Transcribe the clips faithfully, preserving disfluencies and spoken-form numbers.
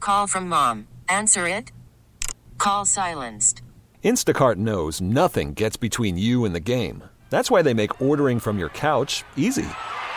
Call from mom. Answer it. Call silenced. Instacart knows nothing gets between you and the game. That's why they make ordering from your couch easy.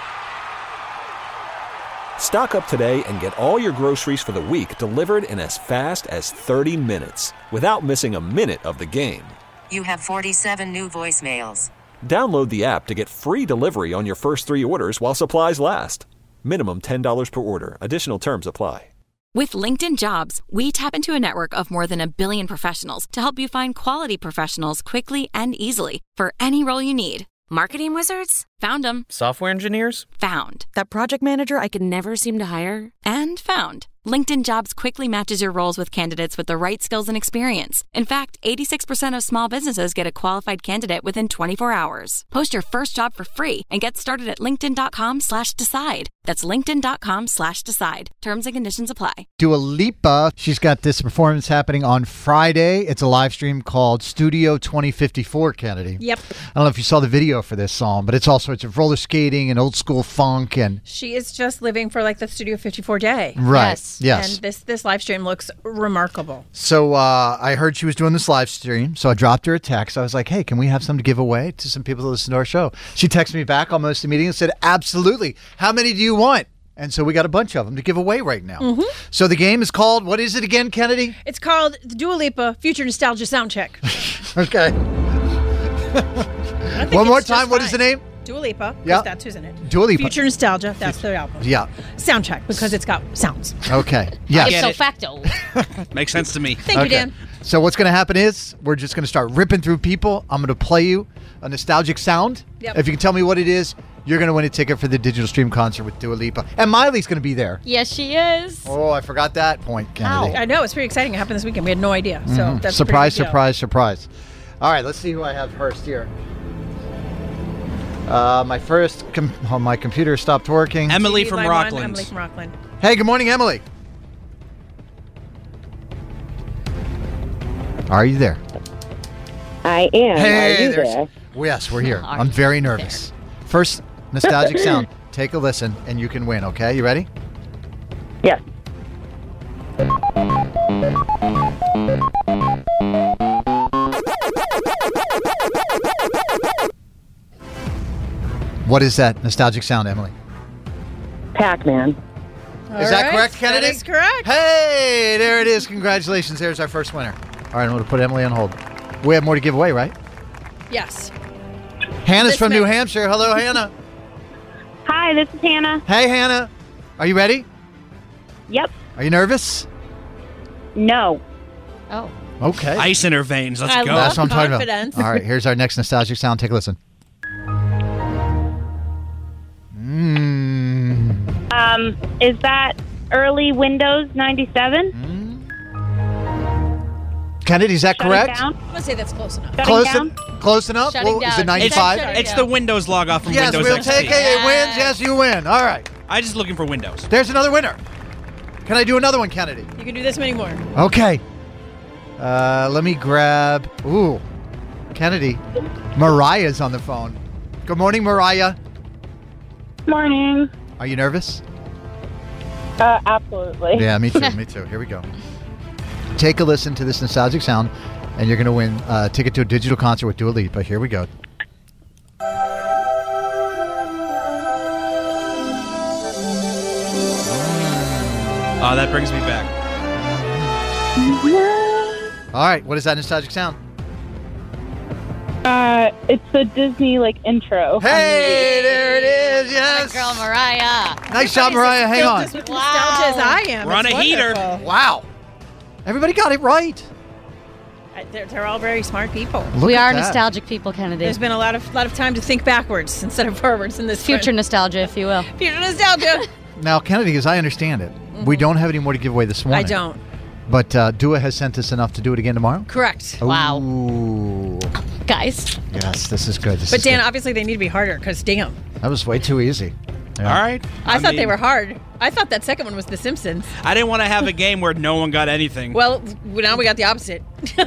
Stock up today and get all your groceries for the week delivered in as fast as thirty minutes without missing a minute of the game. You have forty-seven new voicemails. Download the app to get free delivery on your first three orders while supplies last. Minimum ten dollars per order. Additional terms apply. With LinkedIn Jobs, we tap into a network of more than a billion professionals to help you find quality professionals quickly and easily for any role you need. Marketing wizards? Found them. Software engineers? Found. That project manager I could never seem to hire? And found. LinkedIn Jobs quickly matches your roles with candidates with the right skills and experience. In fact, eighty-six percent of small businesses get a qualified candidate within twenty-four hours. Post your first job for free and get started at linkedin.com slash decide. That's linkedin.com slash decide. Terms and conditions apply. Dua Lipa, she's got this performance happening on Friday. It's a live stream called Studio twenty fifty-four, Kennedy. Yep. I don't know if you saw the video for this song, but it's all sorts of roller skating and old school funk. And she is just living for like the Studio fifty-four day. Right. Yes. Yes. And this, this live stream looks remarkable. So uh, I heard she was doing this live stream, so I dropped her a text. I was like, hey, can we have some to give away to some people that listen to our show? She texted me back almost immediately and said, absolutely. How many do you want? And so we got a bunch of them to give away right now. Mm-hmm. So the game is called, what is it again, Kennedy? It's called the Dua Lipa Future Nostalgia Soundcheck. Okay. One more time, what is the name? Dua Lipa, because Yep. that's who's in it. Dua Lipa. Future Nostalgia, that's their album. Yeah. Soundcheck, because it's got sounds. Okay. Yeah. Ipso facto. Makes sense to me. Thank you, Okay. Dan. So what's going to happen is we're just going to start ripping through people. I'm going to play you a nostalgic sound. Yep. If you can tell me what it is, you're going to win a ticket for the digital stream concert with Dua Lipa. And Miley's going to be there. Yes, she is. Oh, I forgot that point, Kennedy. I know, it's pretty exciting. It happened this weekend. We had no idea. So Mhm. that's a surprise, pretty big deal. surprise, surprise. All right, let's see who I have first here. Uh, my first, com- oh, my computer stopped working. Emily T V from line one, Rockland. Emily from Rockland. Hey, good morning, Emily. Are you there? I am. Hey, Are you there's- there? Yes, we're here. Are I'm you very nervous. First, nostalgic sound. Take a listen, and you can win, okay? You ready? Yes. What is that nostalgic sound, Emily? Pac-Man. Is that All correct, right, Kennedy? That is correct. Hey, there it is. Congratulations. There's our first winner. All right, I'm going to put Emily on hold. We have more to give away, right? Yes. Hannah's This from man- New Hampshire. Hello, Hannah. Hi, this is Hannah. Hey, Hannah. Are you ready? Yep. Are you nervous? No. Oh. Okay. Ice in her veins. Let's I go. love That's what I'm talking confidence. about. All right, here's our next nostalgic sound. Take a listen. Mm. Um, is that early Windows ninety-seven? Kennedy, is that Shutting correct? down? I'm going to say that's close enough. Shutting Close, down? en- close enough? Shutting Well, is down. it ninety-five? It's It's the Windows log off from Yes, Windows we'll X take P. it. It wins. Yes, you win. All right. I'm just looking for Windows. There's another winner. Can I do another one, Kennedy? You can do this many more. Okay. Uh, let me grab. Ooh, Kennedy. Mariah's on the phone. Good morning, Mariah. Morning. Are you nervous? Uh, absolutely. Yeah, me too. Me too. Here we go. Take a listen to this nostalgic sound, and you're going to win a ticket to a digital concert with Dua Lipa. Here we go. Oh, that brings me back. All right. What is that nostalgic sound? Uh, it's the Disney like intro. Hey, there it is. Yes. Girl, Mariah. Nice job, Mariah. Hang on. Just with nostalgia as I am. We're on It's a heater. wonderful. Wow. Everybody got it right. I- They're, they're all very smart people. Look we at are that. nostalgic people, Kennedy. There's been a lot of lot of time to think backwards instead of forwards in this Future nostalgia, if you will. future nostalgia. Now, Kennedy, as I understand it, we don't have any more to give away this morning. I don't. But uh, Dua has sent us enough to do it again tomorrow? Correct. Wow. Ooh. Guys. Yes, this is good. This But is Dan, good. obviously they need to be harder because damn, That was way too easy. Yeah. All right. I, thought they mean, were hard. I thought that second one was The Simpsons. I didn't want to have a game where no one got anything. Well, now we got the opposite.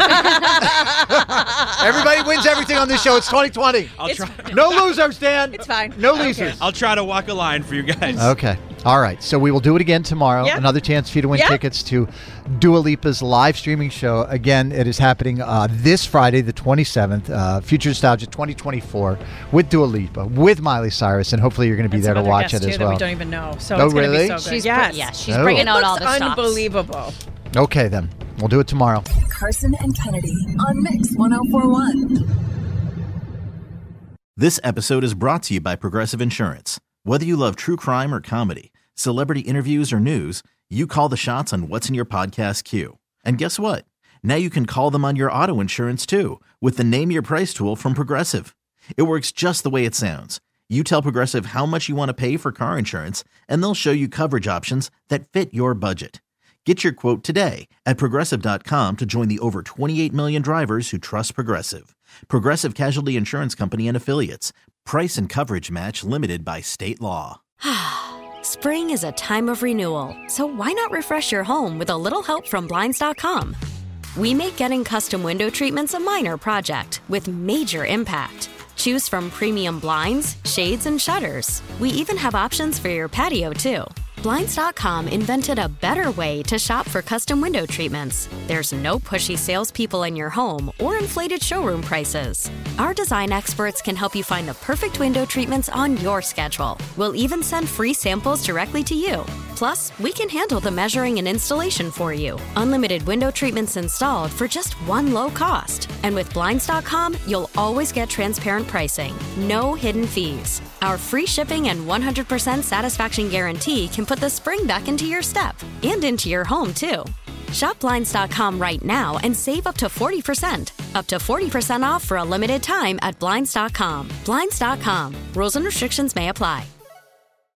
Everybody wins everything on this show. It's twenty twenty. I'll It's- try. No losers, Dan. It's fine. No I don't losers. I'll try to walk a line for you guys. Okay. All right, so we will do it again tomorrow. Yeah. Another chance for you to win Yeah. tickets to Dua Lipa's live streaming show. Again, it is happening uh, this Friday, the twenty-seventh, uh, Future Nostalgia twenty twenty-four, with Dua Lipa, with Miley Cyrus, and hopefully you're going to be And there some to other watch guests, it too, as that well. we don't even know. So Oh, it's going to really? be so good. She's yes. br- yeah, she's Oh. bringing It out all looks the stops. unbelievable. Okay, then. We'll do it tomorrow. Carson and Kennedy on Mix one oh four point one. This episode is brought to you by Progressive Insurance. Whether you love true crime or comedy, celebrity interviews or news, you call the shots on what's in your podcast queue. And guess what? Now you can call them on your auto insurance too with the Name Your Price tool from Progressive. It works just the way it sounds. You tell Progressive how much you want to pay for car insurance, and they'll show you coverage options that fit your budget. Get your quote today at Progressive dot com to join the over twenty-eight million drivers who trust Progressive. Progressive Casualty Insurance Company and Affiliates. Price and coverage match limited by state law. Spring is a time of renewal, so why not refresh your home with a little help from Blinds dot com? We make getting custom window treatments a minor project with major impact. Choose from premium blinds, shades, and shutters. We even have options for your patio, too. Blinds dot com invented a better way to shop for custom window treatments. There's no pushy salespeople in your home or inflated showroom prices. Our design experts can help you find the perfect window treatments on your schedule. We'll even send free samples directly to you. Plus, we can handle the measuring and installation for you. Unlimited window treatments installed for just one low cost. And with Blinds dot com, you'll always get transparent pricing. No hidden fees. Our free shipping and one hundred percent satisfaction guarantee can put the spring back into your step and into your home, too. Shop Blinds dot com right now and save up to forty percent. Up to forty percent off for a limited time at Blinds dot com. Blinds dot com. Rules and restrictions may apply.